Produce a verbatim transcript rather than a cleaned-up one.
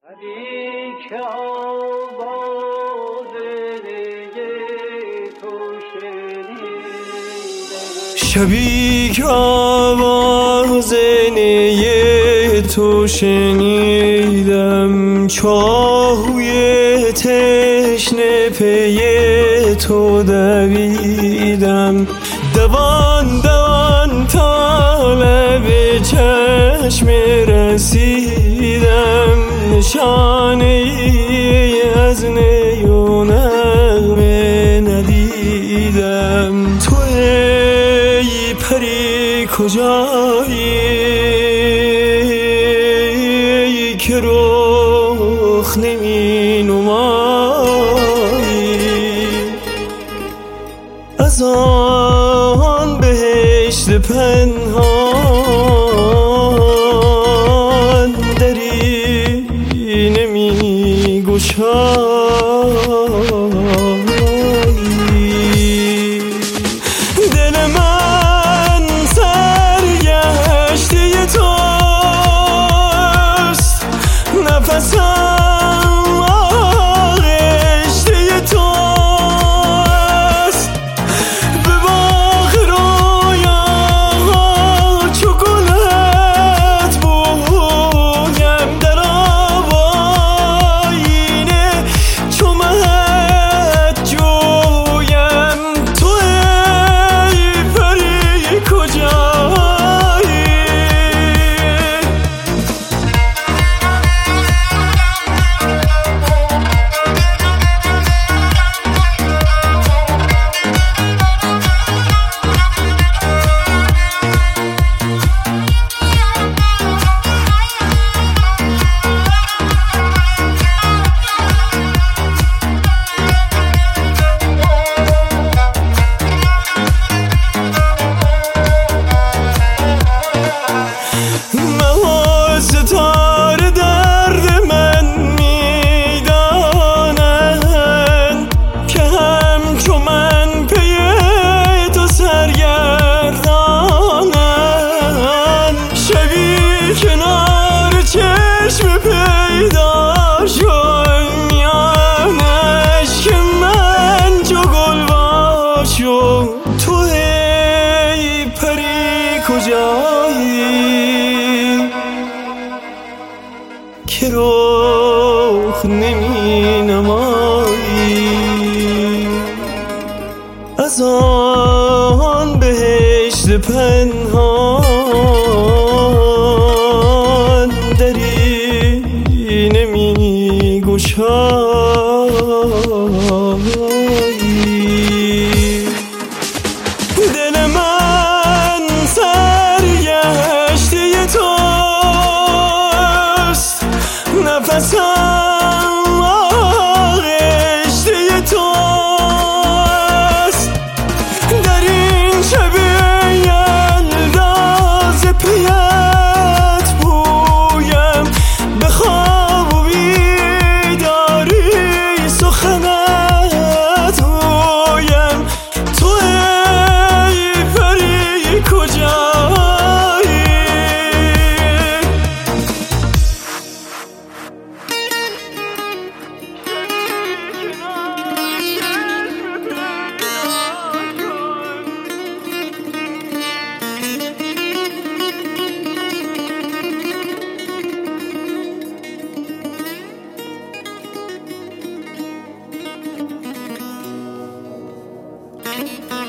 شبی که آواز نی تو شنیدم، چاهوی تشنه پی تو دویدم، دوان دوان تا لب چشم رسیدم، نشانه ای از نی و نغمه ندیدم. تو ای پری کجایی که رخ نمی نمایی؟ از آن بهشت پنهان دری نمی گشایی؟ دل من سرگشته توست، نفسم آغشته توست، به باغ رویاها چو گلت بویم، در آیینه چو مهت جویم. تو ای پری کجایی؟ ماه ستاره درد من میدانند که همچو من پی تو سرگردانند. شبی کنار چشم پیدا شد، میان اشک من چو گلوا شد. تو ای پری کجایی که رخ نمی نمایی؟ از آن بهشت پنهان دری نمی گشایی؟ دل من سرگشته توست، نفسم آغشته توست، در این شب یلدا ز پیت بویم، به خواب و بیداری سخنت گویم. تو ای پری کجایی؟ Thank you.